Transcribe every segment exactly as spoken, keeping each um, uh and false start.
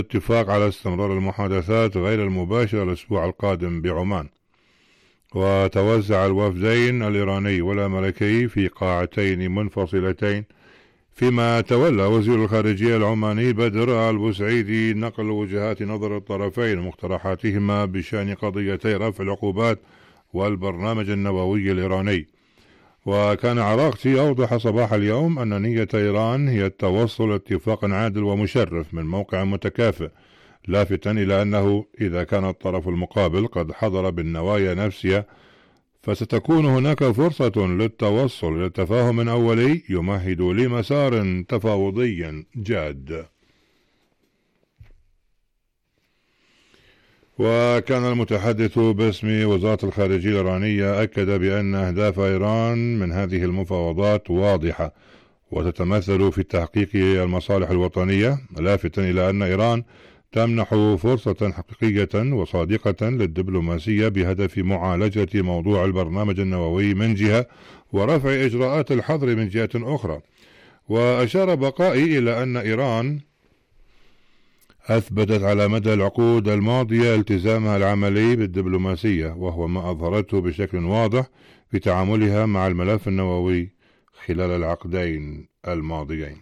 اتفاق على استمرار المحادثات غير المباشرة الأسبوع القادم بعمان. وتوزع الوفدين الإيراني والأمريكي في قاعتين منفصلتين، فيما تولى وزير الخارجية العماني بدر البوسعيدي نقل وجهات نظر الطرفين ومقترحاتهما بشأن قضيتي رفع العقوبات والبرنامج النووي الإيراني. وكان عراقتي أوضح صباح اليوم أن نية إيران هي التوصل لاتفاق عادل ومشرف من موقع متكافئ، لافتا إلى أنه إذا كان الطرف المقابل قد حضر بالنوايا نفسها فستكون هناك فرصة للتوصل إلى تفاهم أولي يمهد لمسار تفاوضي جاد. وكان المتحدث باسم وزارة الخارجية الإيرانية أكد بأن أهداف إيران من هذه المفاوضات واضحة وتتمثل في تحقيق المصالح الوطنية، لافتا إلى أن إيران تمنح فرصة حقيقية وصادقة للدبلوماسية بهدف معالجة موضوع البرنامج النووي من جهة ورفع إجراءات الحظر من جهة أخرى. وأشار بقائي إلى أن إيران أثبتت على مدى العقود الماضية التزامها العملي بالدبلوماسية، وهو ما أظهرته بشكل واضح في تعاملها مع الملف النووي خلال العقدين الماضيين.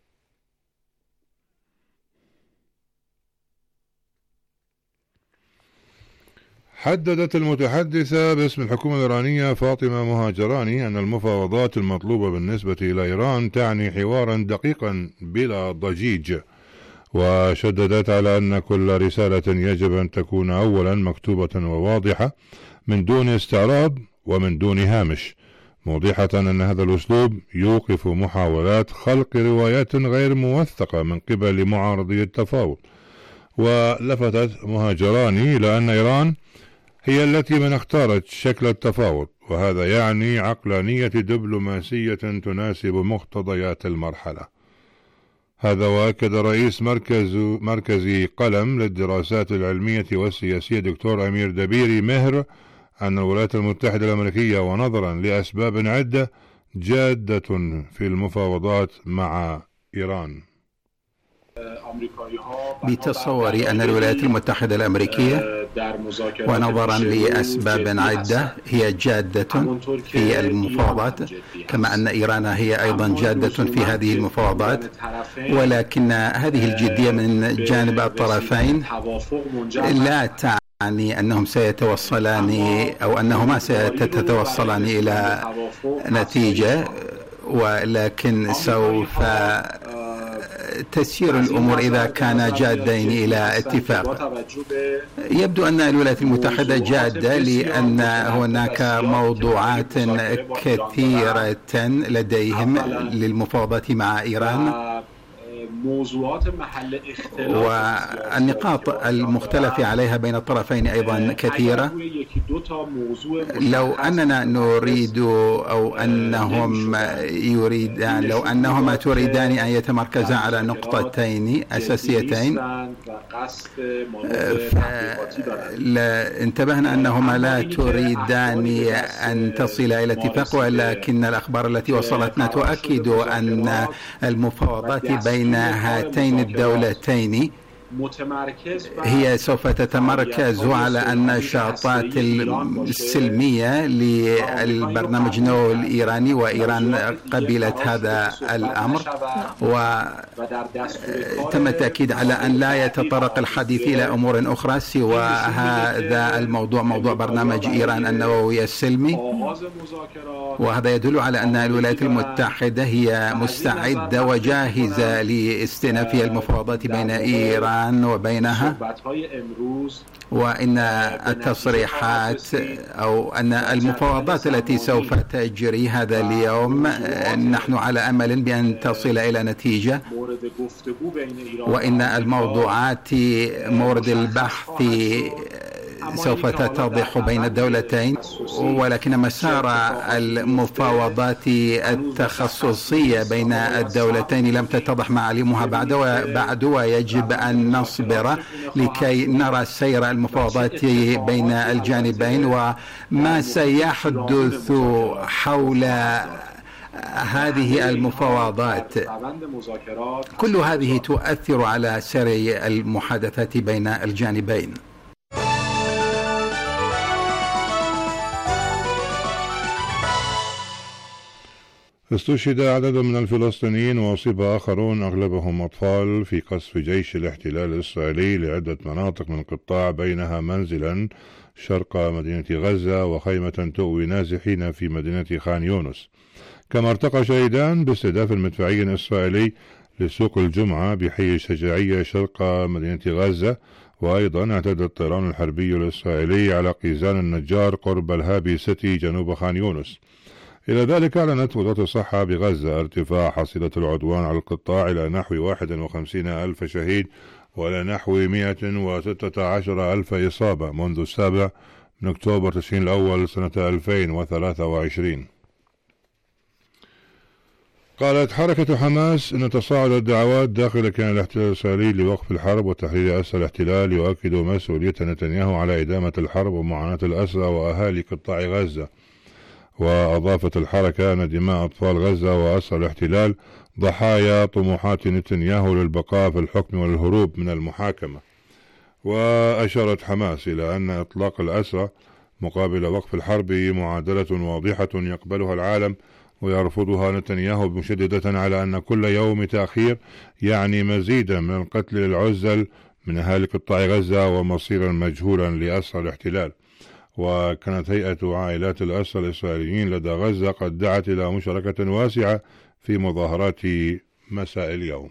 حددت المتحدثة باسم الحكومة الإيرانية فاطمة مهاجراني أن المفاوضات المطلوبة بالنسبة إلى إيران تعني حوارا دقيقا بلا ضجيج، وشددت على أن كل رسالة يجب أن تكون أولا مكتوبة وواضحة من دون استعراض ومن دون هامش، موضحة أن هذا الأسلوب يوقف محاولات خلق روايات غير موثقة من قبل معارضي التفاوض. ولفتت مهاجراني إلى أن إيران هي التي من اختارت شكل التفاوض، وهذا يعني عقلانية دبلوماسية تناسب مقتضيات المرحلة. هذا وأكد رئيس مركز مركز قلم للدراسات العلمية والسياسية دكتور أمير دبيري مهر أن الولايات المتحدة الأمريكية ونظرا لأسباب عدة جادة في المفاوضات مع إيران. بتصوري أن الولايات المتحدة الأمريكية ونظرا لأسباب عدة هي جادة في المفاوضات، كما أن إيران هي أيضا جادة في هذه المفاوضات، ولكن هذه الجدية من جانب الطرفين لا تعني أنهم سيتوصلان أو أنهما ستتوصلان إلى نتيجة، ولكن سوف تسير الأمور إذا كان جادين إلى اتفاق. يبدو أن الولايات المتحدة جادة لأن هناك موضوعات كثيرة لديهم للمفاوضات مع إيران، والنقاط المختلف عليها بين الطرفين أيضا كثيرة. لو أننا نريد أو أنهم يريدان لو أنهما تريدان أن يتمركزا على نقطتين أساسيتين، فانتبهنا أنهما لا تريدان أن تصل إلى اتفاق، ولكن الأخبار التي وصلتنا تؤكد أن المفاوضات بين هاتين الدولتين هي سوف تتمركز على النشاطات السلمية للبرنامج النووي الإيراني، وإيران قبلت هذا الأمر، وتم التأكيد على أن لا يتطرق الحديث إلى أمور أخرى سوى هذا الموضوع، موضوع برنامج إيران النووي السلمي. وهذا يدل على أن الولايات المتحدة هي مستعدة وجاهزة لاستئناف المفاوضات بين إيران وبينها، وإن التصريحات أو أن المفاوضات التي سوف تجري هذا اليوم نحن على أمل بأن تصل إلى نتيجة، وإن الموضوعات مورد البحث سوف تتضح بين الدولتين، ولكن مسار المفاوضات التخصصية بين الدولتين لم تتضح معالمها بعد وبعد ويجب أن نصبر لكي نرى سير المفاوضات بين الجانبين وما سيحدث حول هذه المفاوضات كل هذه تؤثر على سير المحادثات بين الجانبين. استشهد عدد من الفلسطينيين وأصيب آخرون أغلبهم أطفال في قصف جيش الاحتلال الإسرائيلي لعدة مناطق من القطاع، بينها منزلا شرق مدينة غزة وخيمة تؤوي نازحين في مدينة خان يونس. كما ارتقى شهيدان باستهداف مدفعي إسرائيلي لسوق الجمعة بحي الشجاعية شرق مدينة غزة. وأيضا اعتدى الطيران الحربي الإسرائيلي على قيزان النجار قرب الهابي سيتي جنوب خان يونس. إلى ذلك أعلنت وزارة الصحة بغزة ارتفاع حصيلة العدوان على القطاع إلى نحو واحد وخمسين ألف شهيد وإلى نحو مئة وستة عشر ألف إصابة منذ السابع من أكتوبر تشرين الأول سنة ألفين وثلاثة وعشرين. قالت حركة حماس إن تصاعد الدعوات داخل كيان الاحتلال الإسرائيلي لوقف الحرب وتحرير أسرى الاحتلال يؤكد مسؤولية نتنياهو على إدامة الحرب ومعاناة الأسرى وأهالي قطاع غزة. وأضافت الحركة أن دماء أطفال غزة وأسرى الاحتلال ضحايا طموحات نتنياهو للبقاء في الحكم والهروب من المحاكمة. وأشارت حماس إلى أن إطلاق الأسرى مقابل وقف الحرب معادلة واضحة يقبلها العالم ويرفضها نتنياهو مشددة على أن كل يوم تأخير يعني مزيدا من القتل للعزل من أهالي قطاع غزة ومصيرا مجهولا لأسرى الاحتلال. وكانت هيئة عائلات الأسرى الإسرائيليين لدى غزة قد دعت إلى مشاركة واسعة في مظاهرات مساء اليوم.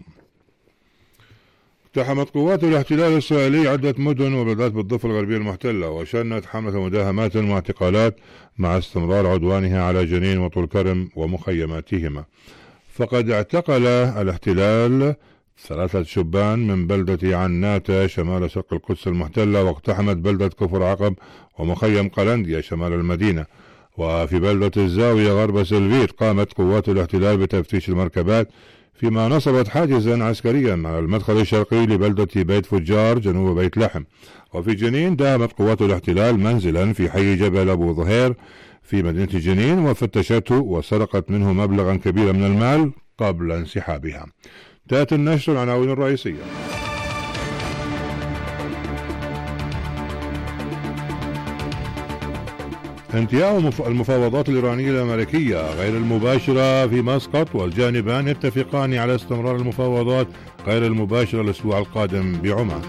اقتحمت قوات الاحتلال الإسرائيلي عدة مدن وبلدات بالضفة الغربية المحتلة وشنت حملة مداهمات واعتقالات مع استمرار عدوانها على جنين وطول كرم ومخيماتهما. فقد اعتقل الاحتلال ثلاثة شبان من بلدة عناتة شمال شرق القدس المحتلة، واقتحمت بلدة كفر عقب ومخيم قلنديا شمال المدينة. وفي بلدة الزاوية غرب سلفير قامت قوات الاحتلال بتفتيش المركبات، فيما نصبت حاجزا عسكريا على المدخل الشرقي لبلدة بيت فجار جنوب بيت لحم. وفي جنين داهمت قوات الاحتلال منزلا في حي جبل أبو ظهير في مدينة جنين وفتشته وسرقت منه مبلغا كبيرا من المال قبل انسحابها. تأتي النشر العناوين الرئيسية. انتهاء المفاوضات الإيرانية الأمريكية غير المباشرة في مسقط، والجانبان يتفقان على استمرار المفاوضات غير المباشرة الأسبوع القادم بعمان.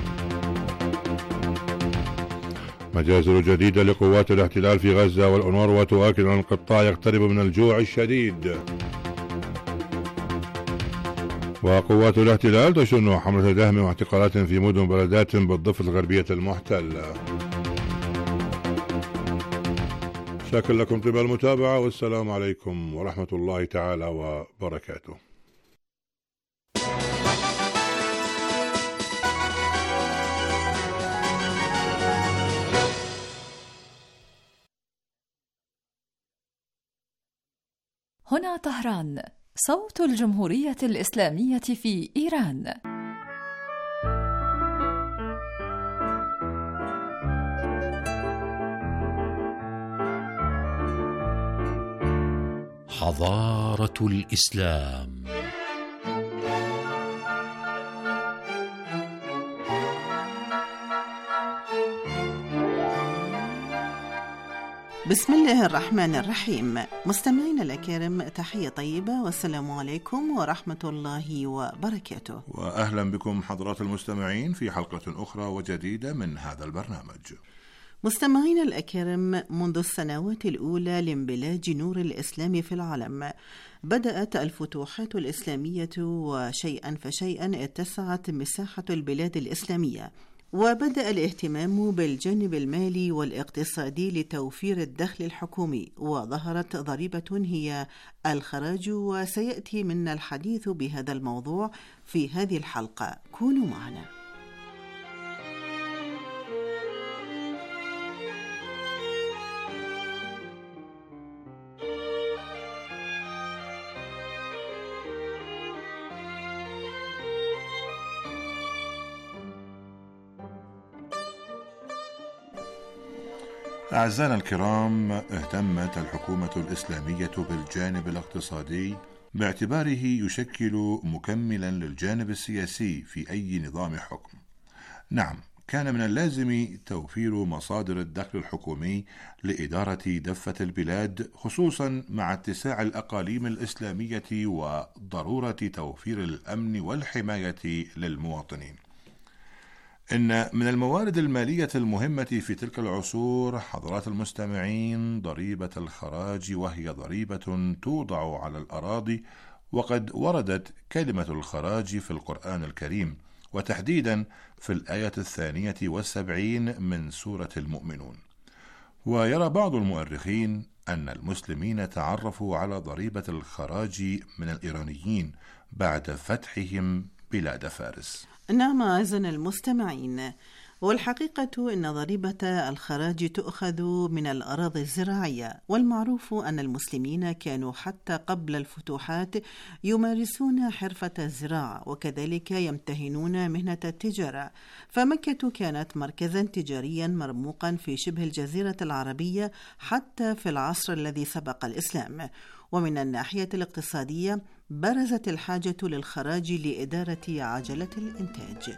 مجازر جديدة لقوات الاحتلال في غزة والأونروا تؤكد أن القطاع يقترب من الجوع الشديد. وقوات الاحتلال تشن حملة دهم واعتقالات في مدن وبلدات بالضفة الغربية المحتلة. شكرا لكم طيب المتابعة، والسلام عليكم ورحمة الله تعالى وبركاته. هنا طهران، صوت الجمهورية الإسلامية في إيران. حضارة الإسلام. بسم الله الرحمن الرحيم. مستمعينا الأكارم، تحية طيبة والسلام عليكم ورحمة الله وبركاته. وأهلا بكم حضرات المستمعين في حلقة أخرى وجديدة من هذا البرنامج. مستمعينا الأكارم، منذ السنوات الأولى لانبلاج نور الإسلام في العالم بدأت الفتوحات الإسلامية، وشيئا فشيئا اتسعت مساحة البلاد الإسلامية، وبدأ الاهتمام بالجانب المالي والاقتصادي لتوفير الدخل الحكومي، وظهرت ضريبة هي الخراج، وسيأتي منا الحديث بهذا الموضوع في هذه الحلقة. كونوا معنا. أعزائنا الكرام، اهتمت الحكومة الإسلامية بالجانب الاقتصادي باعتباره يشكل مكملا للجانب السياسي في أي نظام حكم. نعم، كان من اللازم توفير مصادر الدخل الحكومي لإدارة دفة البلاد، خصوصا مع اتساع الأقاليم الإسلامية وضرورة توفير الأمن والحماية للمواطنين. إن من الموارد المالية المهمة في تلك العصور حضرات المستمعين ضريبة الخراج، وهي ضريبة توضع على الأراضي، وقد وردت كلمة الخراج في القرآن الكريم، وتحديدا في الآية الثانية والسبعين من سورة المؤمنون. ويرى بعض المؤرخين أن المسلمين تعرفوا على ضريبة الخراج من الإيرانيين بعد فتحهم بلاد فارس. نعم أعزائنا المستمعين، والحقيقة أن ضريبة الخراج تؤخذ من الأراضي الزراعية، والمعروف أن المسلمين كانوا حتى قبل الفتوحات يمارسون حرفة الزراعة، وكذلك يمتهنون مهنة التجارة، فمكة كانت مركزا تجاريا مرموقا في شبه الجزيرة العربية حتى في العصر الذي سبق الإسلام. ومن الناحية الاقتصادية برزت الحاجة للخراج لإدارة عجلة الإنتاج.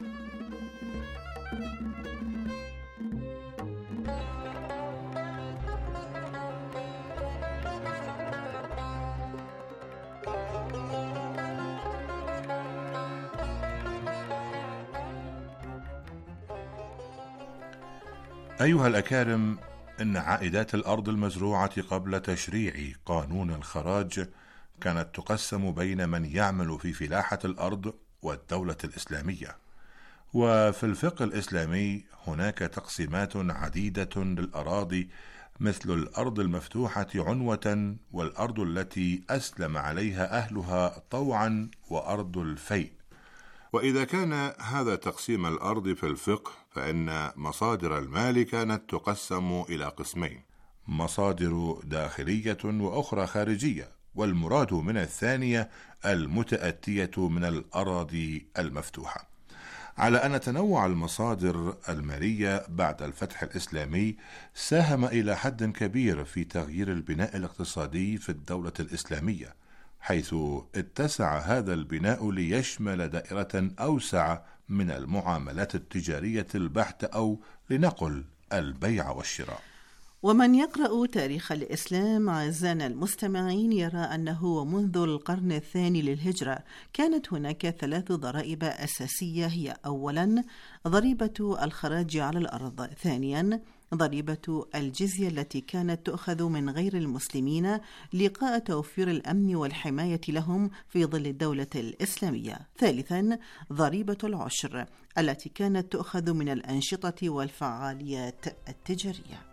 أيها الأكارم، إن عائدات الأرض المزروعة قبل تشريع قانون الخراج كانت تقسم بين من يعمل في فلاحة الأرض والدولة الإسلامية. وفي الفقه الإسلامي هناك تقسيمات عديدة للأراضي، مثل الأرض المفتوحة عنوة، والأرض التي أسلم عليها أهلها طوعا، وأرض الفيء. وإذا كان هذا تقسيم الأرض في الفقه، فإن مصادر المال كانت تقسم إلى قسمين: مصادر داخلية وأخرى خارجية، والمراد من الثانية المتأتية من الأراضي المفتوحة. على أن تنوع المصادر المالية بعد الفتح الإسلامي ساهم إلى حد كبير في تغيير البناء الاقتصادي في الدولة الإسلامية، حيث اتسع هذا البناء ليشمل دائرة أوسع من المعاملات التجارية البحتة، أو لنقل البيع والشراء. ومن يقرأ تاريخ الإسلام أعزائنا المستمعين يرى أنه منذ القرن الثاني للهجرة كانت هناك ثلاث ضرائب أساسية، هي أولا ضريبة الخراج على الأرض، ثانيا ضريبة الجزية التي كانت تؤخذ من غير المسلمين لقاء توفير الأمن والحماية لهم في ظل الدولة الإسلامية، ثالثا ضريبة العشر التي كانت تؤخذ من الأنشطة والفعاليات التجارية.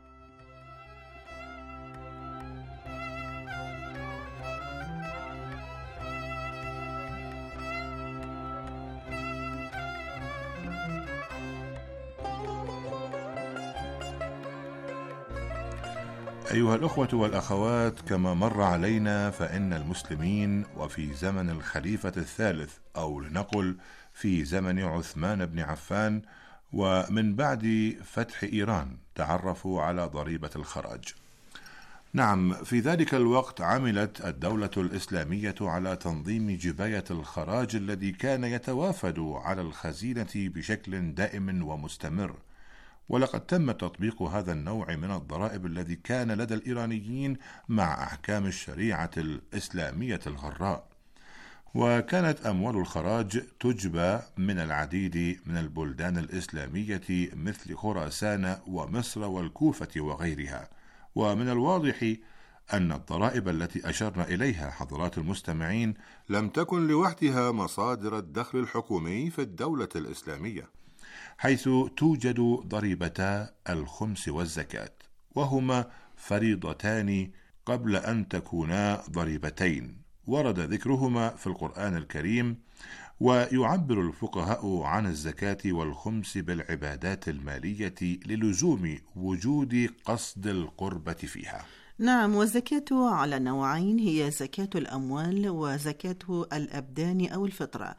أيها الأخوة والأخوات، كما مر علينا فإن المسلمين وفي زمن الخليفة الثالث، أو لنقل في زمن عثمان بن عفان، ومن بعد فتح إيران، تعرفوا على ضريبة الخراج. نعم، في ذلك الوقت عملت الدولة الإسلامية على تنظيم جباية الخراج الذي كان يتوافد على الخزينة بشكل دائم ومستمر. ولقد تم تطبيق هذا النوع من الضرائب الذي كان لدى الإيرانيين مع أحكام الشريعة الإسلامية الغراء. وكانت أموال الخراج تجبى من العديد من البلدان الإسلامية مثل خراسان ومصر والكوفة وغيرها. ومن الواضح أن الضرائب التي أشرنا إليها حضرات المستمعين لم تكن لوحدها مصادر الدخل الحكومي في الدولة الإسلامية، حيث توجد ضريبتا الخمس والزكاة، وهما فريضتان قبل أن تكونا ضريبتين، ورد ذكرهما في القرآن الكريم. ويعبر الفقهاء عن الزكاة والخمس بالعبادات المالية للزوم وجود قصد القربة فيها. نعم، والزكاة على نوعين، هي زكاة الأموال وزكاة الأبدان أو الفطرة.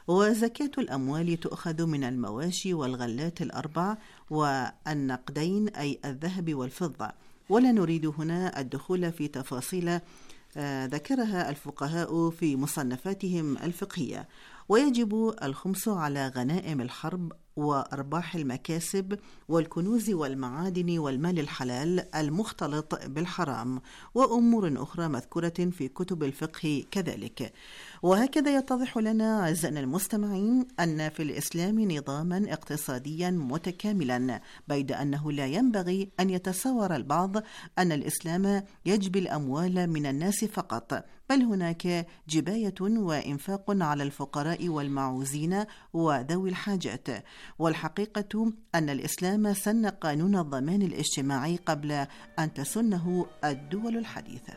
وزكاة الأموال تؤخذ من المواشي والغلات الأربع والنقدين أي الذهب والفضة، ولا نريد هنا الدخول في تفاصيل ذكرها الفقهاء في مصنفاتهم الفقهية. ويجب الخمس على غنائم الحرب وأرباح المكاسب والكنوز والمعادن والمال الحلال المختلط بالحرام، وأمور أخرى مذكورة في كتب الفقه كذلك. وهكذا يتضح لنا أعزائنا المستمعين أن في الإسلام نظاما اقتصاديا متكاملا، بيد أنه لا ينبغي أن يتصور البعض أن الإسلام يجبي الأموال من الناس فقط، بل هناك جباية وإنفاق على الفقراء والمعوزين وذوي الحاجات. والحقيقة أن الإسلام سن قانون الضمان الاجتماعي قبل أن تسنه الدول الحديثة.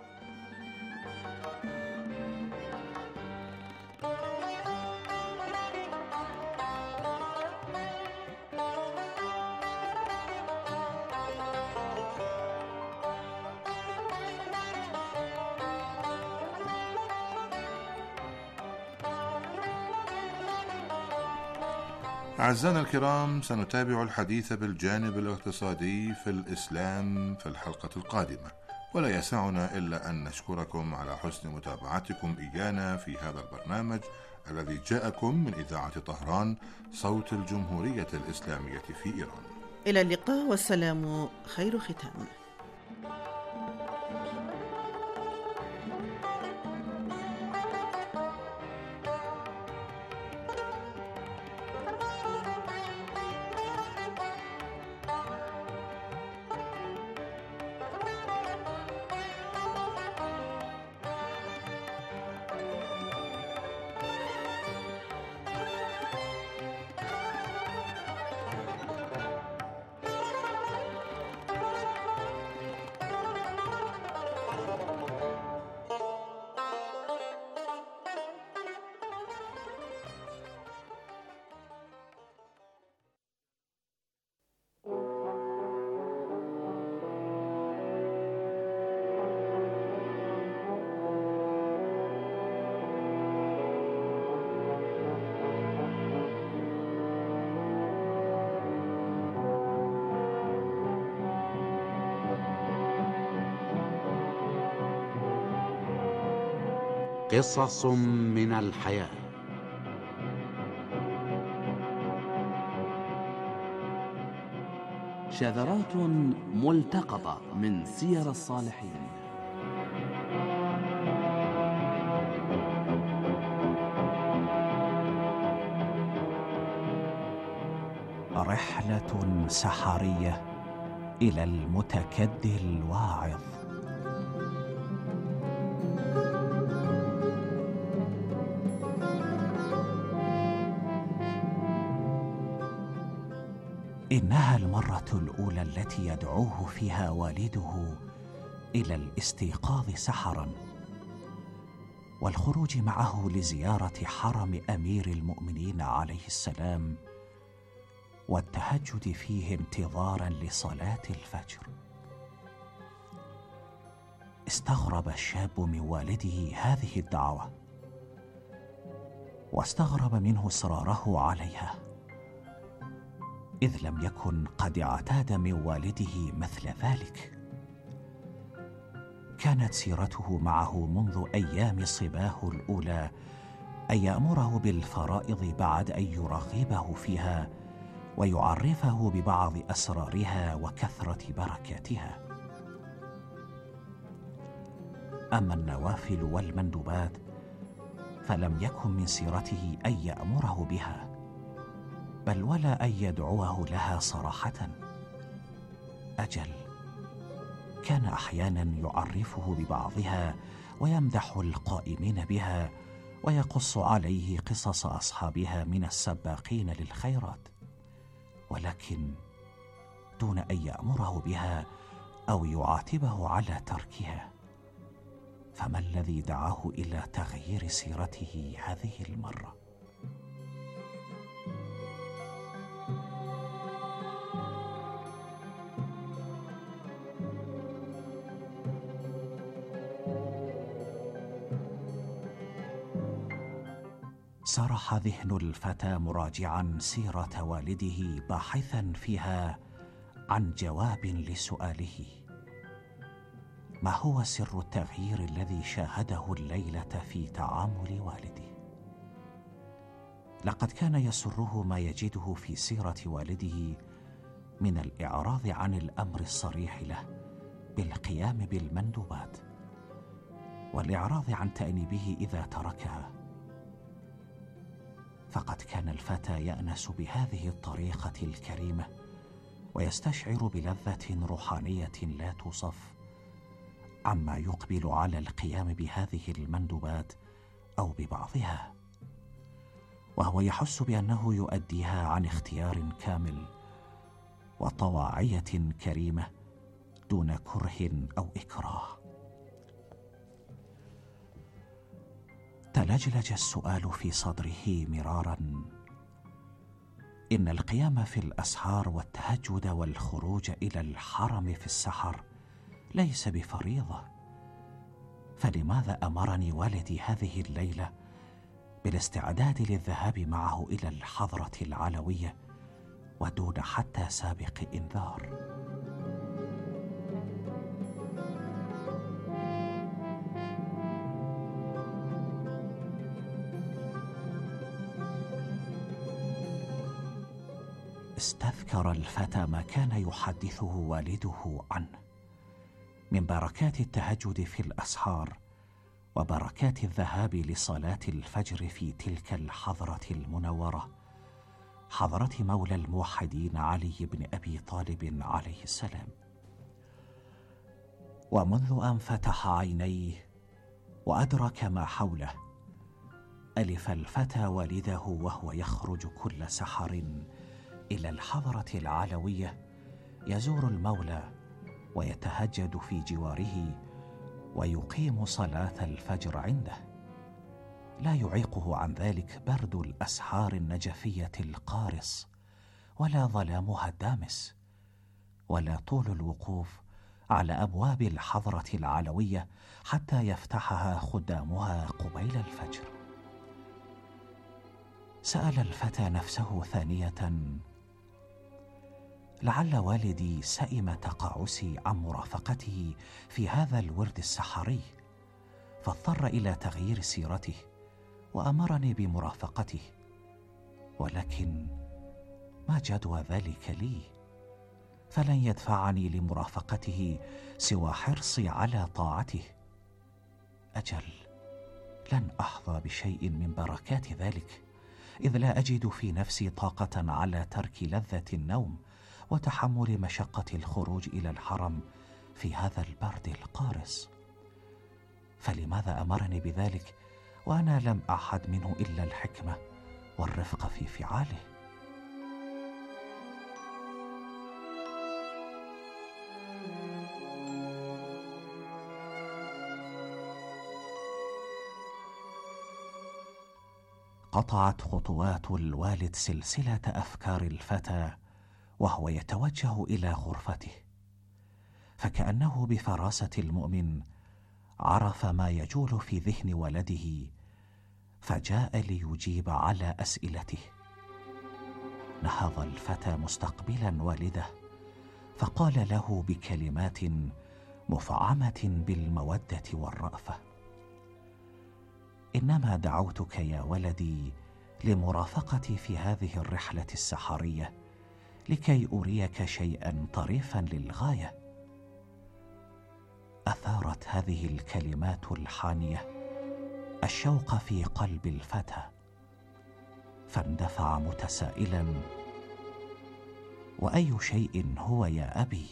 أعزائنا الكرام، سنتابع الحديث بالجانب الاقتصادي في الإسلام في الحلقة القادمة، ولا يسعنا إلا أن نشكركم على حسن متابعتكم إيانا في هذا البرنامج الذي جاءكم من إذاعة طهران صوت الجمهورية الإسلامية في إيران. إلى اللقاء والسلام خير ختام. قصص من الحياة. شذرات ملتقطة من سير الصالحين. رحلة سحرية إلى المتكدي الواعظ. إنها المرة الأولى التي يدعوه فيها والده إلى الاستيقاظ سحرا والخروج معه لزيارة حرم أمير المؤمنين عليه السلام والتهجد فيه انتظارا لصلاة الفجر. استغرب الشاب من والده هذه الدعوة، واستغرب منه إصراره عليها، إذ لم يكن قد اعتاد من والده مثل ذلك. كانت سيرته معه منذ أيام صباه الأولى أن يأمره بالفرائض بعد أن يرغبه فيها ويعرفه ببعض أسرارها وكثرة بركاتها. أما النوافل والمندوبات فلم يكن من سيرته أن يأمره بها، بل ولا أن يدعوه لها صراحة. أجل، كان أحيانا يعرفه ببعضها ويمدح القائمين بها ويقص عليه قصص أصحابها من السباقين للخيرات، ولكن دون أن يأمره بها أو يعاتبه على تركها. فما الذي دعاه إلى تغيير سيرته هذه المرة؟ سرح ذهن الفتى مراجعا سيرة والده باحثا فيها عن جواب لسؤاله: ما هو سر التغيير الذي شاهده الليلة في تعامل والده؟ لقد كان يسره ما يجده في سيرة والده من الإعراض عن الأمر الصريح له بالقيام بالمندوبات، والإعراض عن تأنيبه إذا تركها. فقد كان الفتى يأنس بهذه الطريقة الكريمة ويستشعر بلذة روحانية لا توصف عما يقبل على القيام بهذه المندوبات أو ببعضها، وهو يحس بأنه يؤديها عن اختيار كامل وطواعية كريمة دون كره أو إكراه. تلجلج السؤال في صدره مرارا: إن القيام في الأسحار والتهجد والخروج إلى الحرم في السحر ليس بفريضة، فلماذا أمرني والدي هذه الليلة بالاستعداد للذهاب معه إلى الحضرة العلوية ودون حتى سابق إنذار؟ استذكر الفتى ما كان يحدثه والده عنه من بركات التهجد في الأسحار وبركات الذهاب لصلاة الفجر في تلك الحضرة المنورة، حضرة مولى الموحدين علي بن أبي طالب عليه السلام. ومنذ أن فتح عينيه وأدرك ما حوله، ألف الفتى والده وهو يخرج كل سحر إلى الحضرة العلوية يزور المولى ويتهجد في جواره ويقيم صلاة الفجر عنده. لا يعيقه عن ذلك برد الأسحار النجفية القارص، ولا ظلامها الدامس، ولا طول الوقوف على أبواب الحضرة العلوية حتى يفتحها خدامها قبيل الفجر. سأل الفتى نفسه ثانية: لعل والدي سئم تقاعسي عن مرافقته في هذا الورد السحري، فاضطر إلى تغيير سيرته وأمرني بمرافقته، ولكن ما جدوى ذلك لي؟ فلن يدفعني لمرافقته سوى حرصي على طاعته. أجل، لن أحظى بشيء من بركات ذلك، إذ لا أجد في نفسي طاقة على ترك لذة النوم وتحمل مشقة الخروج إلى الحرم في هذا البرد القارس. فلماذا أمرني بذلك وأنا لم أعهد منه إلا الحكمة والرفق في فعاله؟ قطعت خطوات الوالد سلسلة أفكار الفتى وهو يتوجه إلى غرفته، فكأنه بفراسة المؤمن عرف ما يجول في ذهن ولده، فجاء ليجيب على أسئلته. نهض الفتى مستقبلا والده فقال له بكلمات مفعمة بالمودة والرأفة: إنما دعوتك يا ولدي لمرافقتي في هذه الرحلة السحرية لكي أريك شيئا طريفا للغاية. أثارت هذه الكلمات الحانية الشوق في قلب الفتى، فاندفع متسائلا: وأي شيء هو يا أبي؟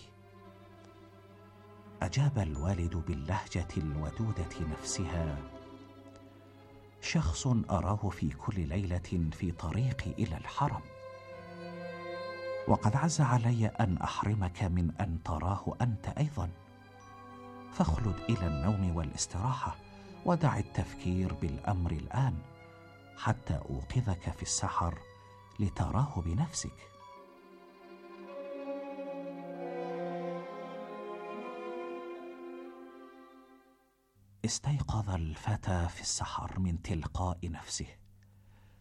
أجاب الوالد باللهجة الودودة نفسها: شخص أراه في كل ليلة في طريقي إلى الحرم، وقد عز علي أن أحرمك من أن تراه أنت أيضا، فاخلد إلى النوم والاستراحة ودع التفكير بالأمر الآن حتى أوقظك في السحر لتراه بنفسك. استيقظ الفتى في السحر من تلقاء نفسه،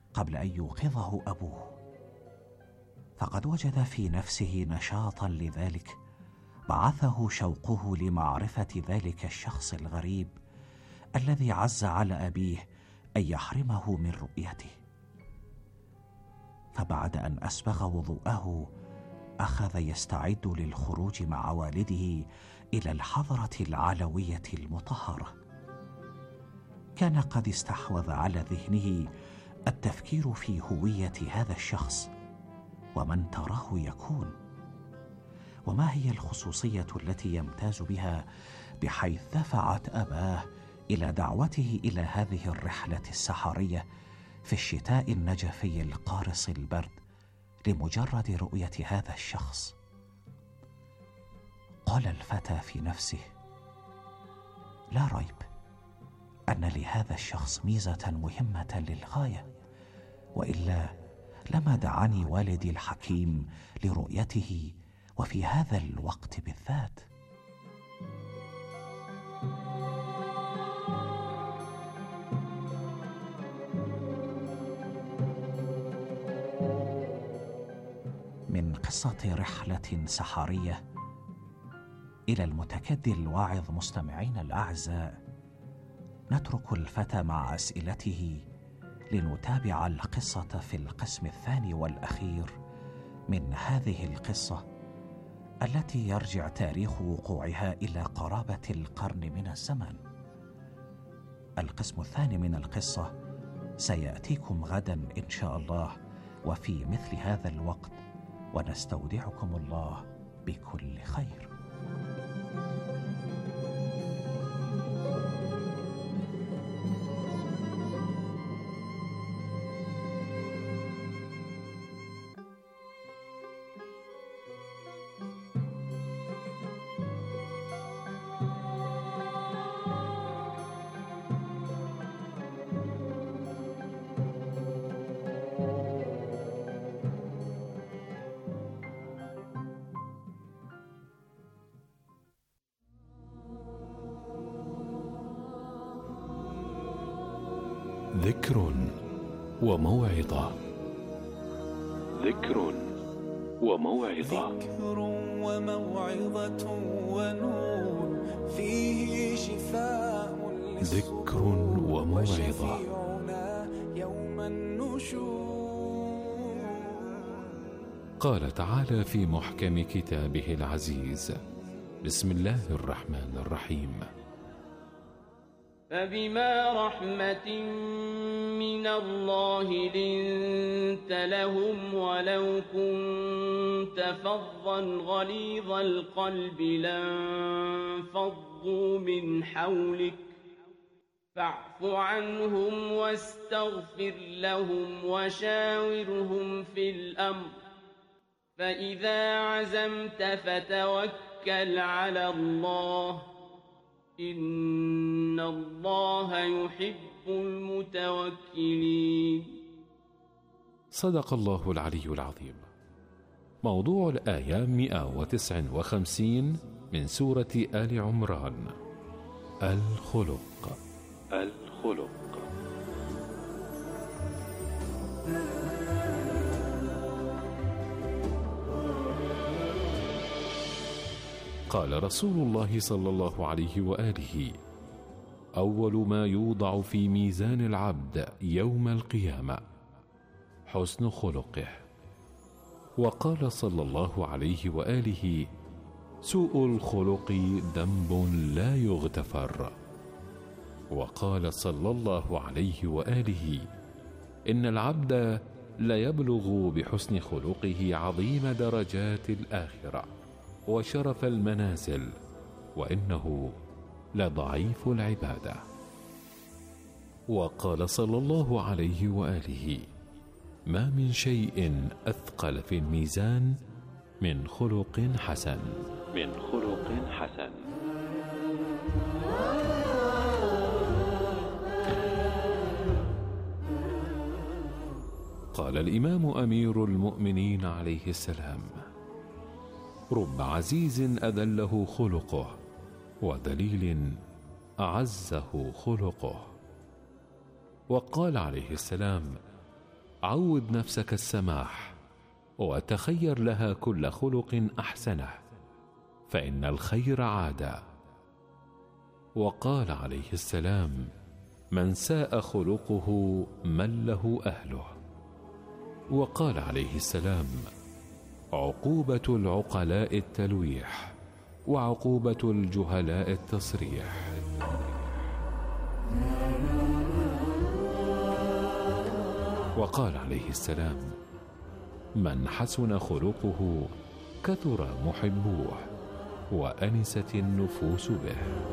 قبل أن يوقظه أبوه، فقد وجد في نفسه نشاطا لذلك بعثه شوقه لمعرفة ذلك الشخص الغريب الذي عز على أبيه أن يحرمه من رؤيته. فبعد أن أسبغ وضوءه أخذ يستعد للخروج مع والده إلى الحضرة العلوية المطهرة. كان قد استحوذ على ذهنه التفكير في هوية هذا الشخص ومن تراه يكون، وما هي الخصوصية التي يمتاز بها بحيث دفعت أباه إلى دعوته إلى هذه الرحلة السحرية في الشتاء النجفي القارص البرد لمجرد رؤية هذا الشخص. قال الفتى في نفسه: لا ريب أن لهذا الشخص ميزة مهمة للغاية، وإلا لما دعاني والدي الحكيم لرؤيته وفي هذا الوقت بالذات. من قصة رحلة سحرية إلى المتكدي الواعظ مستمعين الأعزاء، نترك الفتى مع أسئلته لنتابع القصة في القسم الثاني والأخير من هذه القصة التي يرجع تاريخ وقوعها إلى قرابة القرن من الزمن. القسم الثاني من القصة سيأتيكم غدا إن شاء الله وفي مثل هذا الوقت، ونستودعكم الله بكل خير. ذكر وموعظة. ذكر وموعظة. ذكر وموعظة ونور فيه شفاء. ذكر وموعظة. يوم النشور. قال تعالى في محكم كتابه العزيز: بسم الله الرحمن الرحيم: فبما رحمة من الله لنت لهم ولو كنت فظا غليظ القلب لانفضوا من حولك فاعف عنهم واستغفر لهم وشاورهم في الأمر فإذا عزمت فتوكل على الله إن الله يحب المتوكلين. صدق الله العلي العظيم. موضوع الآية مئة وتسعة وخمسين من سورة آل عمران: الخلق. الخلق. قال رسول الله صلى الله عليه وآله: أول ما يوضع في ميزان العبد يوم القيامة حسن خلقه. وقال صلى الله عليه وآله: سوء الخلق ذنب لا يغتفر. وقال صلى الله عليه وآله: إن العبد ليبلغ بحسن خلقه عظيم درجات الآخرة وشرف المنازل، وإنه لضعيف العبادة. وقال صلى الله عليه وآله: ما من شيء أثقل في الميزان من خلق حسن. من خلق حسن. قال الإمام أمير المؤمنين عليه السلام: رب عزيز أذله خلقه وذليل أعزه خلقه. وقال عليه السلام: عود نفسك السماح، وتخير لها كل خلق أحسنه، فإن الخير عادة. وقال عليه السلام: من ساء خلقه من له أهله. وقال عليه السلام: عقوبة العقلاء التلويح، وعقوبة الجهلاء التصريح. وقال عليه السلام: من حسن خلقه كثر محبوه، وأنست النفوس به.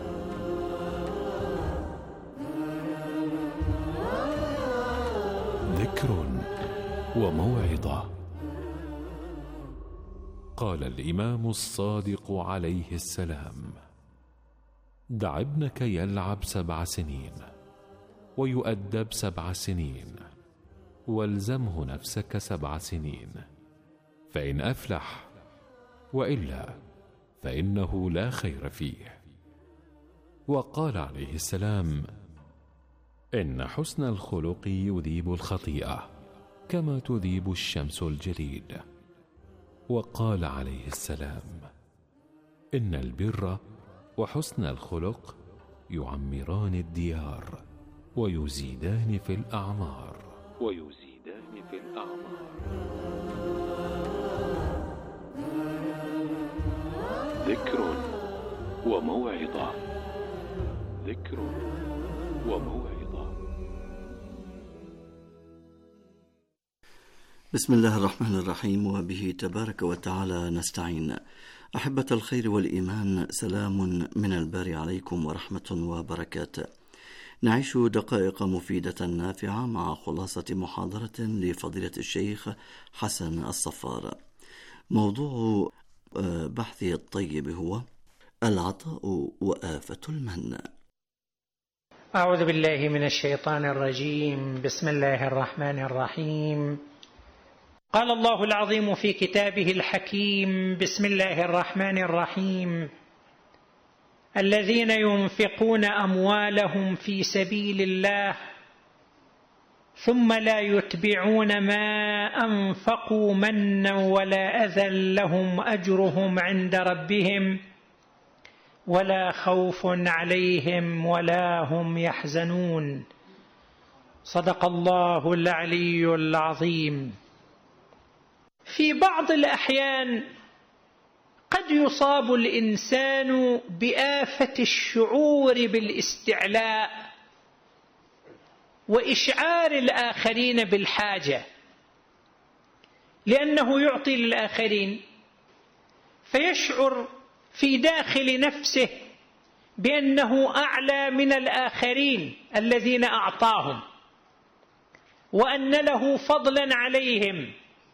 ذكر وموعظة. قال الإمام الصادق عليه السلام: دع ابنك يلعب سبع سنين ويؤدب سبع سنين، والزمه نفسك سبع سنين، فإن أفلح، وإلا فإنه لا خير فيه. وقال عليه السلام: إن حسن الخلق يذيب الخطيئة كما تذيب الشمس الجليد. وقال عليه السلام: إن البر وحسن الخلق يعمران الديار ويزيدان في الأعمار ويزيدان في الأعمار. ذكر وموعظة. ذكر وموعظة. بسم الله الرحمن الرحيم، وبه تبارك وتعالى نستعين. أحبة الخير والإيمان، سلام من الباري عليكم ورحمة وبركاته. نعيش دقائق مفيدة نافعة مع خلاصة محاضرة لفضيلة الشيخ حسن الصفار. موضوع بحثه الطيب هو العطاء وآفة المن. أعوذ بالله من الشيطان الرجيم. بسم الله الرحمن الرحيم. قال الله العظيم في كتابه الحكيم: بسم الله الرحمن الرحيم. الذين ينفقون أموالهم في سبيل الله ثم لا يتبعون ما أنفقوا منا ولا أذى لهم أجرهم عند ربهم ولا خوف عليهم ولا هم يحزنون. صدق الله العلي العظيم. في بعض الأحيان قد يصاب الإنسان بآفة الشعور بالاستعلاء وإشعار الآخرين بالحاجة، لأنه يعطي للآخرين فيشعر في داخل نفسه بأنه أعلى من الآخرين الذين أعطاهم، وأن له فضلا عليهم.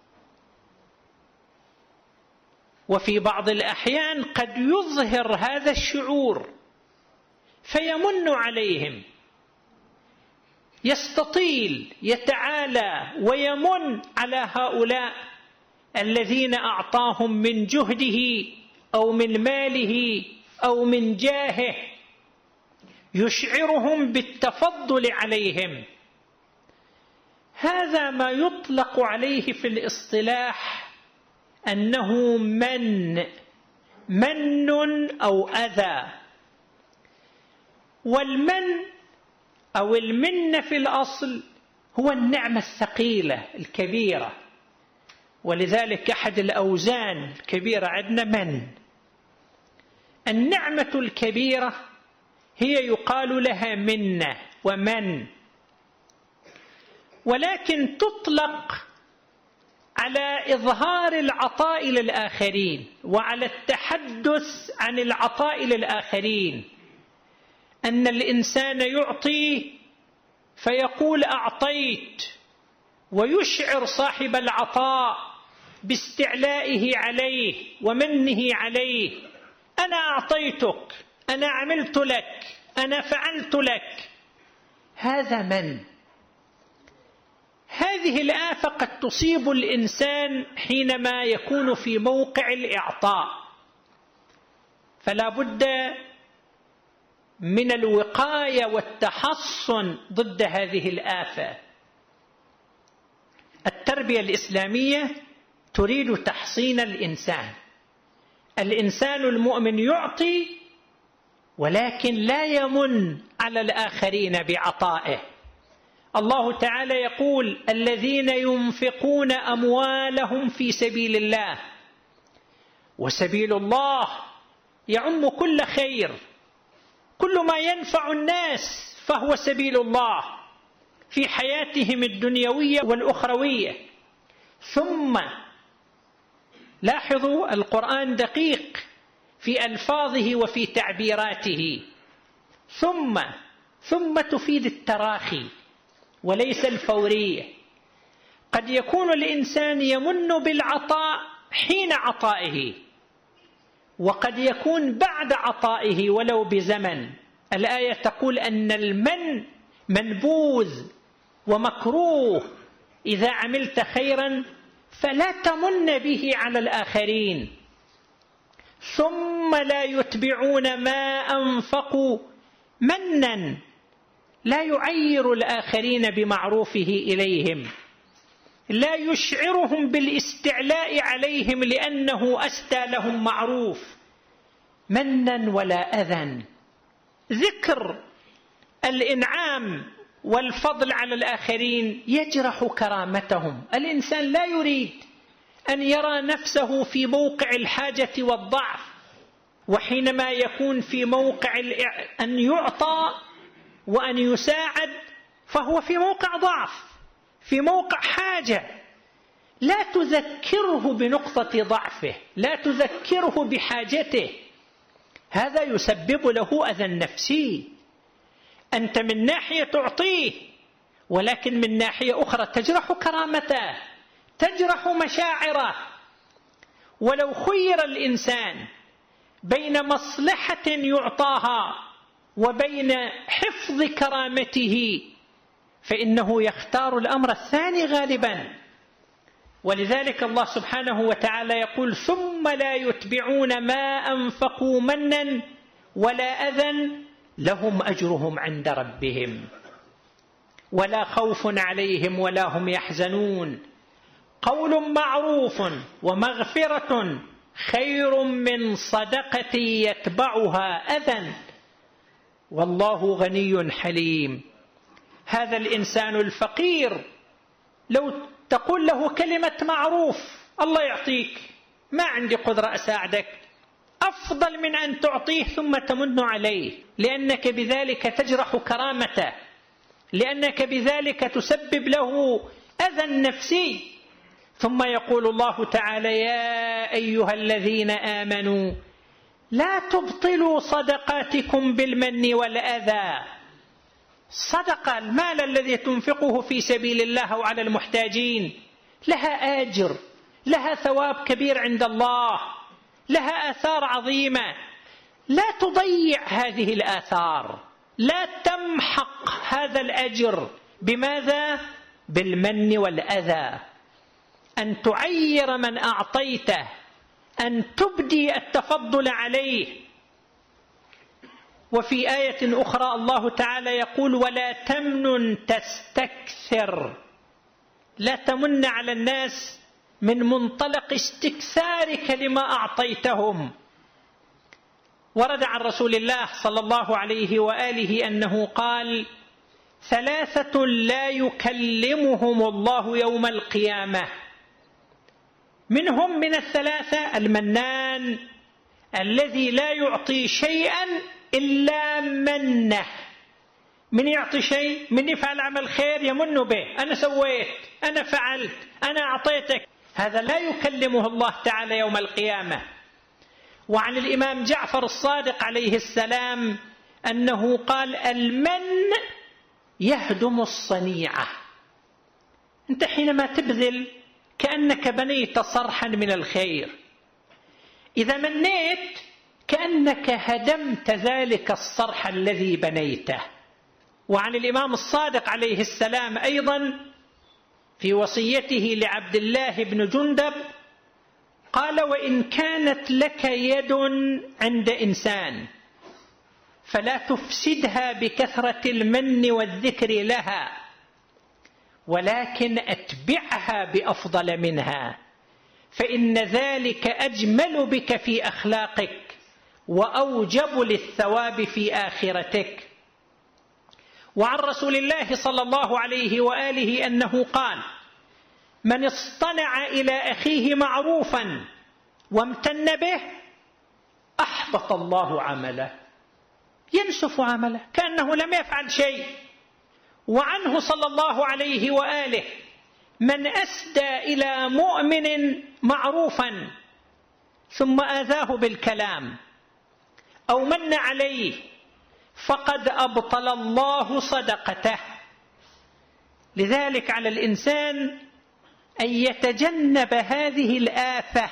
وفي بعض الأحيان قد يظهر هذا الشعور فيمن عليهم، يستطيل يتعالى ويمن على هؤلاء الذين أعطاهم من جهده أو من ماله أو من جاهه، يشعرهم بالتفضل عليهم. هذا ما يطلق عليه في الاصطلاح أنه من من أو أذى. والمن أو المن في الأصل هو النعمة الثقيلة الكبيرة، ولذلك أحد الأوزان الكبيرة عندنا من. النعمة الكبيرة هي يقال لها منة ومن، ولكن تطلق على إظهار العطاء للآخرين وعلى التحدث عن العطاء للآخرين، أن الإنسان يعطي فيقول أعطيت، ويشعر صاحب العطاء باستعلائه عليه ومنه عليه: أنا أعطيتك، أنا عملت لك، أنا فعلت لك. هذا من. هذه الآفة قد تصيب الإنسان حينما يكون في موقع الإعطاء، فلا بد من الوقاية والتحصن ضد هذه الآفة. التربية الإسلامية تريد تحصين الإنسان. الإنسان المؤمن يعطي ولكن لا يمن على الآخرين بعطائه. الله تعالى يقول: الذين ينفقون أموالهم في سبيل الله. وسبيل الله يعم كل خير، كل ما ينفع الناس فهو سبيل الله في حياتهم الدنيوية والأخروية. ثم لاحظوا القرآن دقيق في ألفاظه وفي تعبيراته. ثم ثم تفيد التراخي وليس الفورية. قد يكون الإنسان يمن بالعطاء حين عطائه، وقد يكون بعد عطائه ولو بزمن. الآية تقول أن المن منبوذ ومكروه، إذا عملت خيرا فلا تمن به على الآخرين. ثم لا يتبعون ما أنفقوا منا، لا يعير الآخرين بمعروفه إليهم، لا يشعرهم بالاستعلاء عليهم لأنه أسدى لهم معروف، منا ولا أذى. ذكر الإنعام والفضل على الآخرين يجرح كرامتهم. الإنسان لا يريد أن يرى نفسه في موقع الحاجة والضعف، وحينما يكون في موقع أن يعطى وأن يساعد فهو في موقع ضعف، في موقع حاجة. لا تذكره بنقطة ضعفه، لا تذكره بحاجته، هذا يسبب له أذى نفسي. أنت من ناحية تعطيه، ولكن من ناحية أخرى تجرح كرامته، تجرح مشاعره. ولو خير الإنسان بين مصلحة يعطاها وبين حفظ كرامته فإنه يختار الأمر الثاني غالبا. ولذلك الله سبحانه وتعالى يقول: ثم لا يتبعون ما أنفقوا منا ولا أذى لهم أجرهم عند ربهم ولا خوف عليهم ولا هم يحزنون. قول معروف ومغفرة خير من صدقة يتبعها أذى والله غني حليم. هذا الإنسان الفقير لو تقول له كلمة معروف: الله يعطيك، ما عندي قدرة أساعدك، أفضل من أن تعطيه ثم تمن عليه، لأنك بذلك تجرح كرامته، لأنك بذلك تسبب له أذى نفسي. ثم يقول الله تعالى: يا أيها الذين آمنوا لا تبطلوا صدقاتكم بالمن والأذى. صدقة، المال الذي تنفقه في سبيل الله وعلى المحتاجين لها أجر، لها ثواب كبير عند الله، لها آثار عظيمة. لا تضيع هذه الآثار، لا تمحق هذا الأجر. بماذا؟ بالمن والأذى. أن تعير من أعطيته، أن تبدي التفضل عليه. وفي آية أخرى الله تعالى يقول: ولا تمنن تستكثر. لا تمن على الناس من منطلق استكثارك لما أعطيتهم. ورد عن رسول الله صلى الله عليه وآله أنه قال: ثلاثة لا يكلمهم الله يوم القيامة. منهم من الثلاثة المنان الذي لا يعطي شيئا إلا منه. من يعطي شيء، من يفعل عمل خير يمن به: أنا سويت، أنا فعلت، أنا أعطيتك. هذا لا يكلمه الله تعالى يوم القيامة. وعن الإمام جعفر الصادق عليه السلام أنه قال: المن يهدم الصنيعة. أنت حينما تبذل كأنك بنيت صرحا من الخير، إذا منيت كأنك هدمت ذلك الصرح الذي بنيته. وعن الإمام الصادق عليه السلام أيضا في وصيته لعبد الله بن جندب قال: وإن كانت لك يد عند إنسان فلا تفسدها بكثرة المن والذكر لها، ولكن أتبعها بأفضل منها، فإن ذلك أجمل بك في أخلاقك وأوجب للثواب في آخرتك. وعن رسول الله صلى الله عليه وآله أنه قال: من اصطنع إلى أخيه معروفا وامتن به أحبط الله عمله، ينسف عمله كأنه لم يفعل شيء. وعنه صلى الله عليه وآله: من أسدى إلى مؤمن معروفا ثم آذاه بالكلام أو من عليه فقد أبطل الله صدقته. لذلك على الإنسان أن يتجنب هذه الآفة،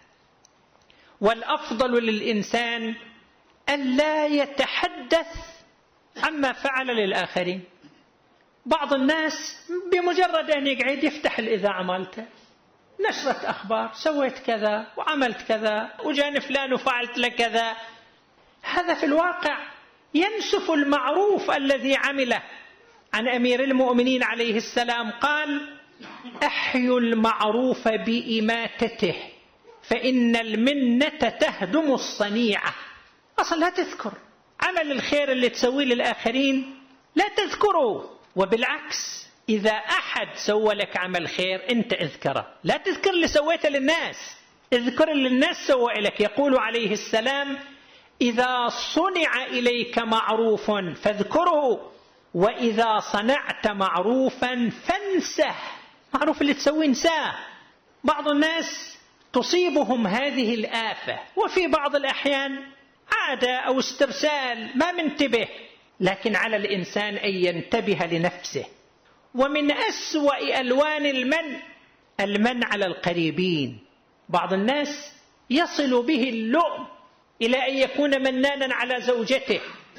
والأفضل للإنسان أن لا يتحدث عما فعل للآخرين. بعض الناس بمجرد أن يقعد يفتح الإذاعة مالته، نشرة أخبار، سويت كذا وعملت كذا وجاني فلان وفعلت لك كذا. هذا في الواقع ينسف المعروف الذي عمله. عن أمير المؤمنين عليه السلام قال: أحيوا المعروف بإماتته فإن المنة تهدم الصنيعة. أصلا لا تذكر عمل الخير اللي تسويه للآخرين، لا تذكره. وبالعكس إذا أحد سوى لك عمل خير أنت اذكره، لا تذكر اللي سويته للناس، اذكر اللي الناس سوى لك. يقول عليه السلام: إذا صنع إليك معروف فاذكره، وإذا صنعت معروفا فانسه. معروف اللي تسويه انساه. بعض الناس تصيبهم هذه الآفة، وفي بعض الأحيان عادة أو استرسال ما منتبه، لكن على الإنسان أن ينتبه لنفسه. ومن أسوأ ألوان المن المن على القريبين. بعض الناس يصل به اللؤم إلى أن يكون منانا على زوجته،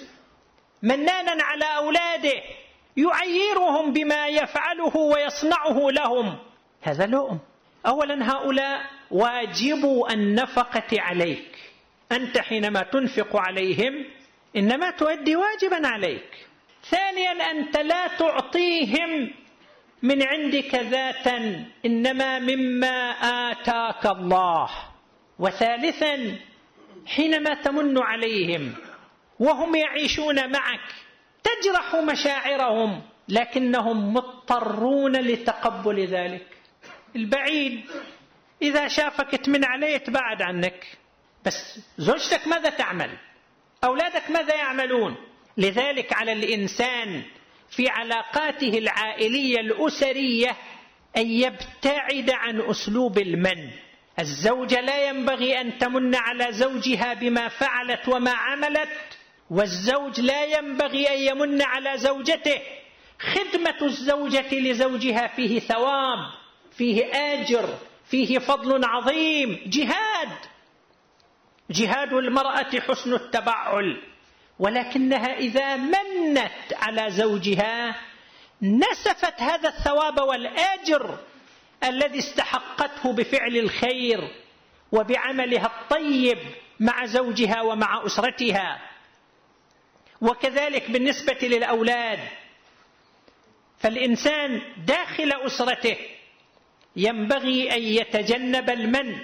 منانا على أولاده، يعيرهم بما يفعله ويصنعه لهم. هذا لؤم. أولا هؤلاء واجب النفقة عليك، أنت حينما تنفق عليهم إنما تؤدي واجبا عليك. ثانيا أنت لا تعطيهم من عندك ذاتا، إنما مما آتاك الله. وثالثا حينما تمن عليهم وهم يعيشون معك تجرح مشاعرهم، لكنهم مضطرون لتقبل ذلك. البعيد إذا شافك تمن عليه تبعد عنك، بس زوجتك ماذا تعمل؟ أولادك ماذا يعملون؟ لذلك على الإنسان في علاقاته العائلية الأسرية أن يبتعد عن أسلوب المن. الزوجة لا ينبغي أن تمن على زوجها بما فعلت وما عملت، والزوج لا ينبغي أن يمن على زوجته. خدمة الزوجة لزوجها فيه ثواب، فيه آجر، فيه فضل عظيم. جهاد جهاد المرأة حسن التبعل، ولكنها إذا منت على زوجها نسفت هذا الثواب والآجر الذي استحقته بفعل الخير وبعملها الطيب مع زوجها ومع أسرتها. وكذلك بالنسبة للأولاد، فالإنسان داخل أسرته ينبغي أن يتجنب المن،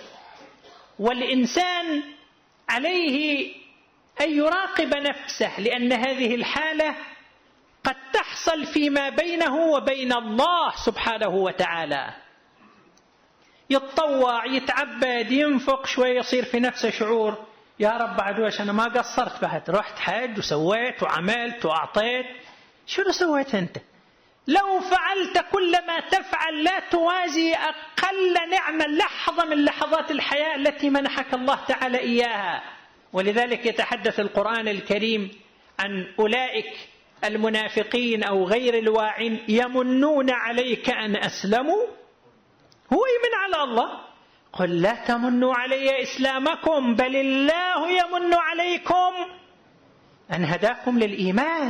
والإنسان عليه أن يراقب نفسه، لأن هذه الحالة قد تحصل فيما بينه وبين الله سبحانه وتعالى. يتطوع، يتعبد، ينفق شوي، يصير في نفسه شعور يا رب بعد وش أنا ما قصرت، بعد رحت حج وسويت وعملت وأعطيت. شو سويت أنت؟ لو فعلت كل ما تفعل لا توازي أقل نعمة لحظة من لحظات الحياة التي منحك الله تعالى إياها. ولذلك يتحدث القرآن الكريم عن أولئك المنافقين أو غير الواعين يمنون عليك أن أسلموا. هو يمن على الله. قل لا تمنوا علي إسلامكم بل الله يمن عليكم أن هداكم للإيمان.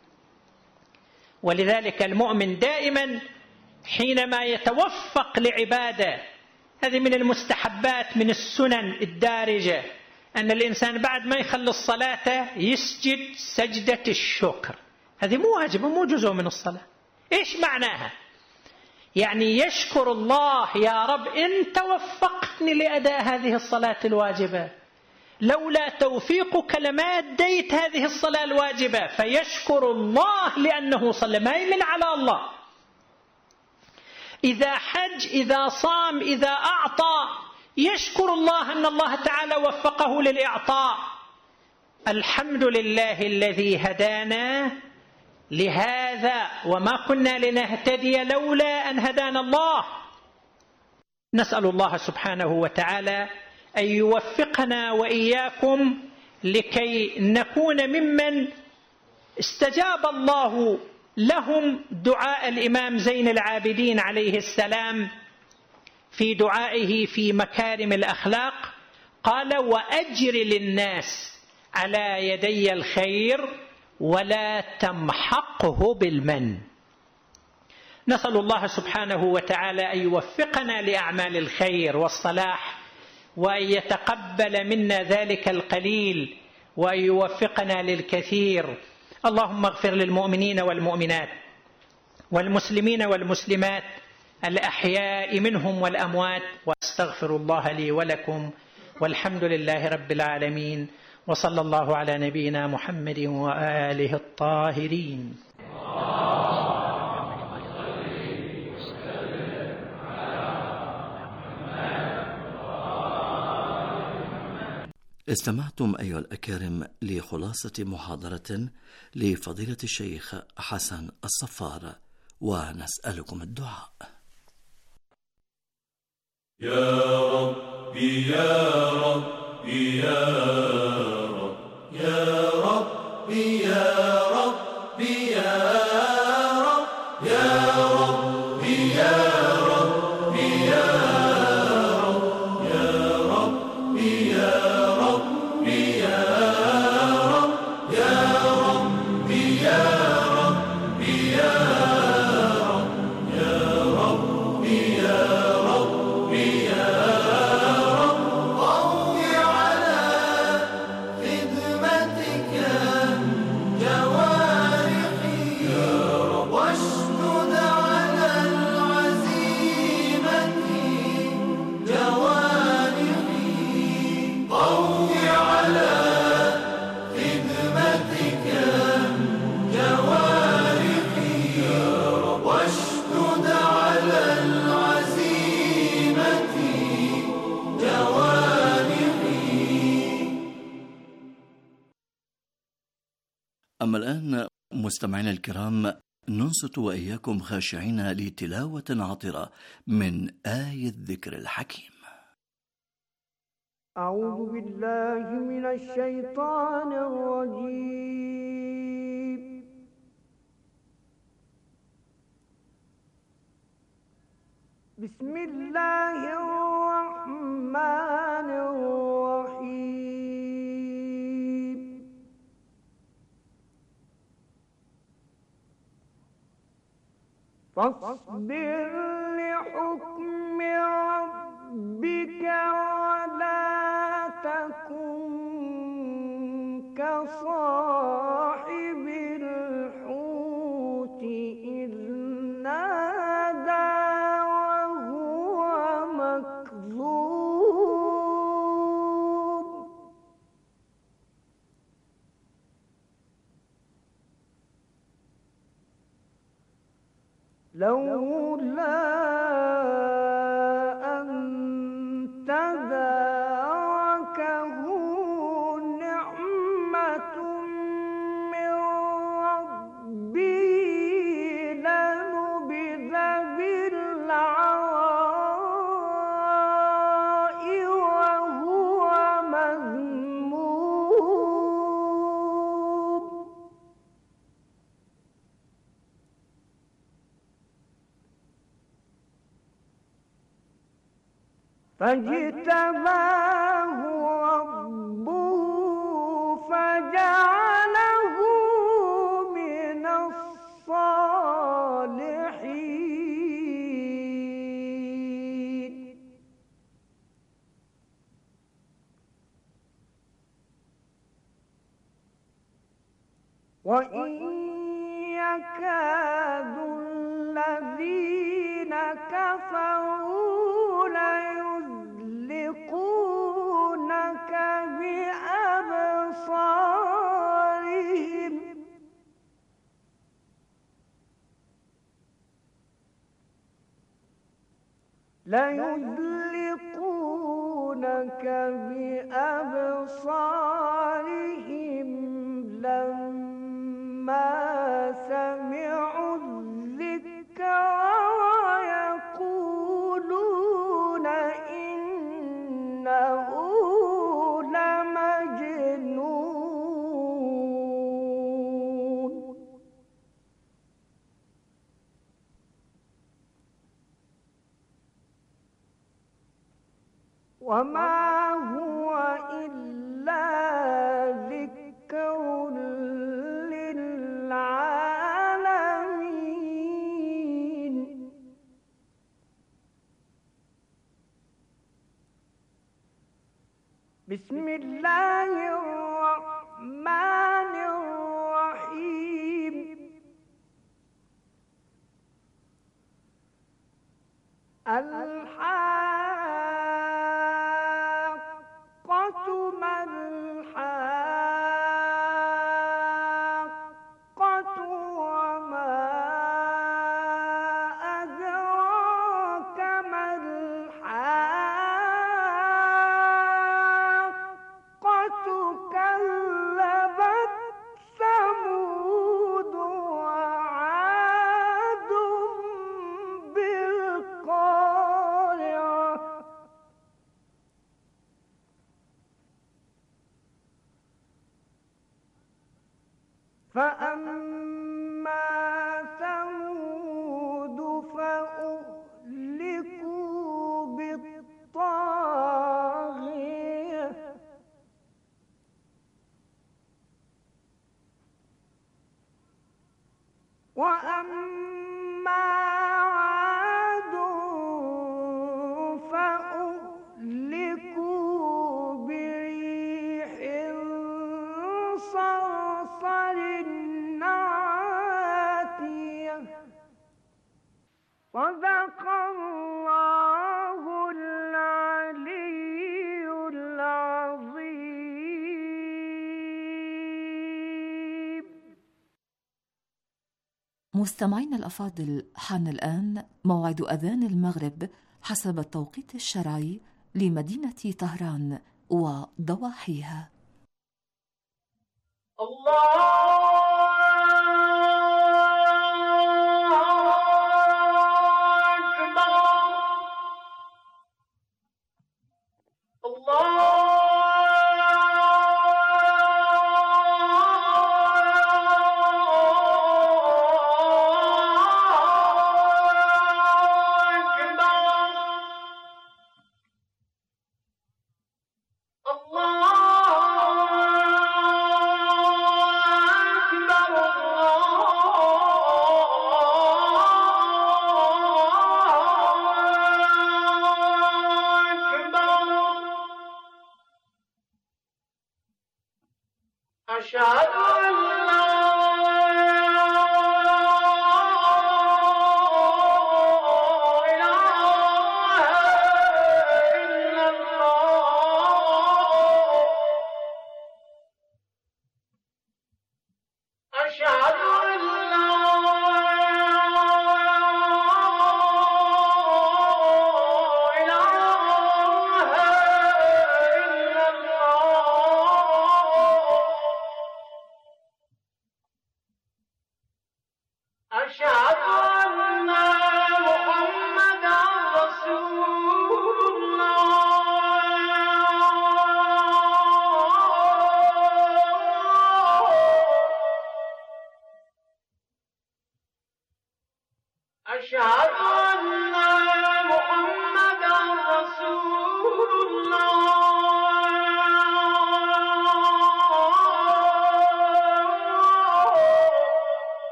ولذلك المؤمن دائما حينما يتوفق لعبادة، هذه من المستحبات من السنن الدارجة، أن الإنسان بعد ما يخلص صلاته يسجد سجدة الشكر. هذه مو واجبة، مو جزء من الصلاة. إيش معناها؟ يعني يشكر الله: يا رب أنت وفقتني لأداء هذه الصلاة الواجبة، لولا توفيقك لما أديت هذه الصلاة الواجبة. فيشكر الله لأنه صلى، ما يمن على الله. إذا حج، إذا صام، إذا أعطى، يشكر الله أن الله تعالى وفقه للإعطاء. الحمد لله الذي هدانا لهذا وما كنا لنهتدي لولا أن هدانا الله. نسأل الله سبحانه وتعالى أن يوفقنا وإياكم لكي نكون ممن استجاب الله لهم دعاء الإمام زين العابدين عليه السلام في دعائه في مكارم الأخلاق، قال: وأجر للناس على يدي الخير ولا تمحقه بالمن. نسأل الله سبحانه وتعالى أن يوفقنا لأعمال الخير والصلاح، وأن يتقبل منا ذلك القليل، وأن يوفقنا للكثير. اللهم اغفر للمؤمنين والمؤمنات والمسلمين والمسلمات الأحياء منهم والأموات، وأستغفر الله لي ولكم، والحمد لله رب العالمين، وصلى الله على نبينا محمد وآله الطاهرين. استمعتم أيها الأكارم لخلاصة محاضرة لفضيلة الشيخ حسن الصفار، ونسألكم الدعاء. يا ربي يا ربي يا رب يا ربي يا ربي يا رب يا ربي يا ربي يا رب يا ربي يا ربي يا رب يا ربي يا ربي يا رب يا ربي يا ربي يا رب قوي على خدمتك جوارحي واشدد على العزيمة جوارحي قوي على خدمتك جوارحي واشدد على العزيمة جوارحي. أما الآن مستمعينا الكرام، ننصت وإياكم خاشعين لتلاوة عطرة من آية الذكر الحكيم. أعوذ بالله من الشيطان الرجيم. بسم الله الرحمن الرحيم. فاصبر لحكم ربك ولا تكن كصاحب الحوت إذ نادى وهو مكظوم. لولا أن تداركه نعمة من ربه لنبذ بالعراء وهو مذموم. فاجتباه ربه فجعله من الصالحين. وإن يكاد الذين كفروا ليزلقونك بأبصارهم ليزلقونك بأبصارهم لما سمعوا الذكر ويقولون إنه لمجنون وما هو إلا ذكر للعالمين بسم الله الرحمن الرحيم الحاقة ما الحاقة وما أدراك ما الحاقة كذبت ثمود وعاد بالقارعة فأما ثمود فأهلكوا بالطاغية وأما عاد فأهلكوا بريح صرصر عاتية صدق الله العلي العظيم. مستمعينا الأفاضل، حان الآن موعد أذان المغرب حسب التوقيت الشرعي لمدينة طهران وضواحيها. الله أشهد أن لا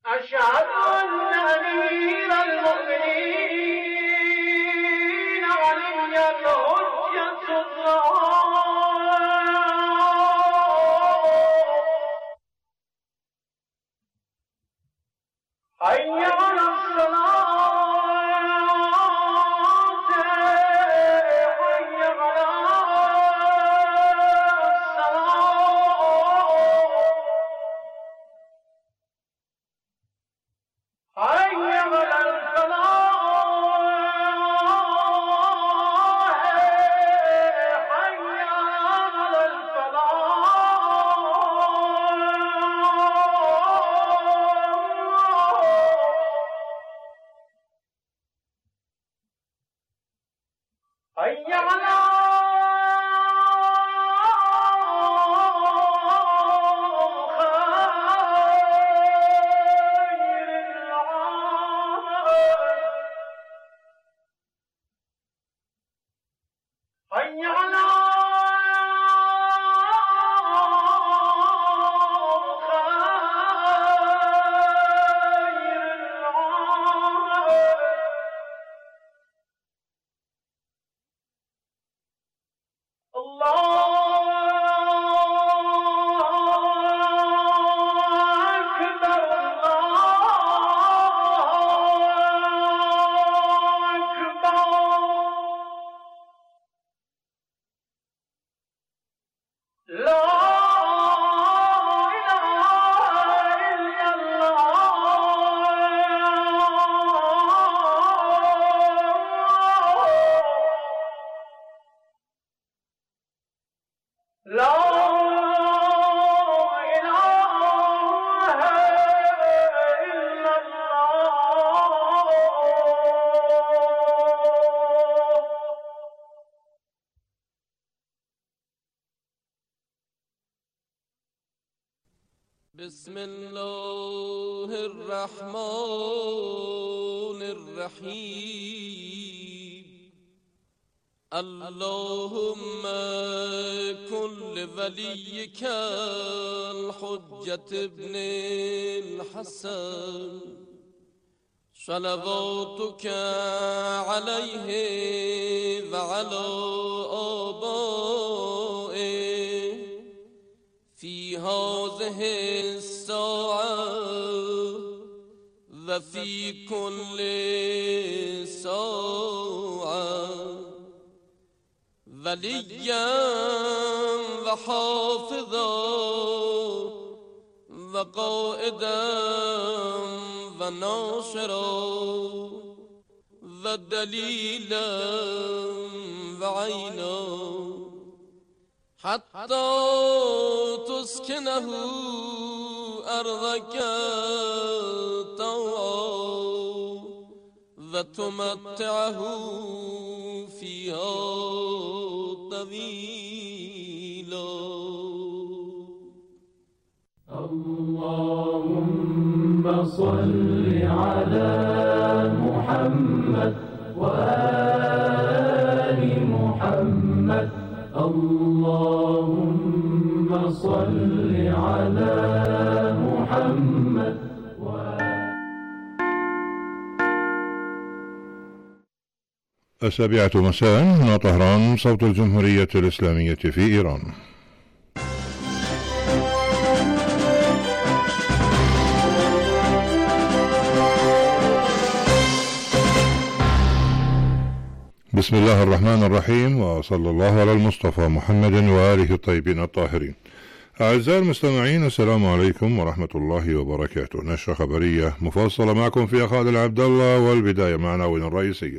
أشهد أن أمير المؤمنين علي الحجة حي على الصلاة حي على الصلاة حي على الفلاح حي على الفلاح حي على حي على بسم الله الرحمن الرحيم اللهم كن لوليك الحجة ابن الحسن صلواتك عليه وعلى آبائه في هذه الساعة وفي كل ساعة وليا وحافظا وقائدا وناصرا ودليلا وعينا حتى تسكنه أرضك طوعا وتمتعه فيها طويلا اللهم صل على محمد وآل محمد اللهم صل على محمد السابعة مساء هنا طهران صوت الجمهورية الإسلامية في إيران. بسم الله الرحمن الرحيم، وصلى الله على المصطفى محمد وآله الطيبين الطاهرين. أعزائي المستمعين، السلام عليكم ورحمة الله وبركاته. نشرة خبرية مفصلة معكم في أخاد العبد الله، والبداية مع عناوين الرئيسية.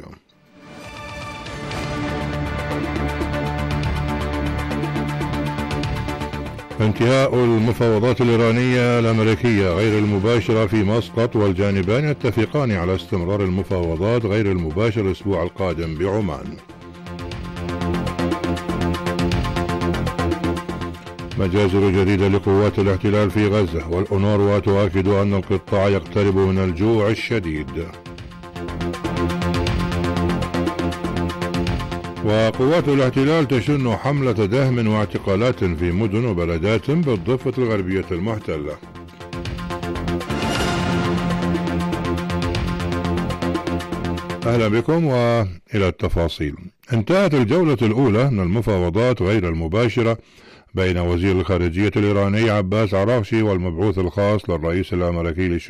انتهاء المفاوضات الإيرانية الأمريكية غير المباشرة في مسقط، والجانبان يتفقان على استمرار المفاوضات غير المباشرة الأسبوع القادم بعمان. مجازر جديدة لقوات الاحتلال في غزة، والأونروا تؤكد أن القطاع يقترب من الجوع الشديد. وقوات الاحتلال تشن حملة دهم واعتقالات في مدن وبلدات بالضفة الغربية المحتلة. أهلا بكم وإلى التفاصيل. انتهت الجولة الأولى من المفاوضات غير المباشرة بين وزير الخارجية الإيراني عباس عراقشي والمبعوث الخاص للرئيس الأمريكي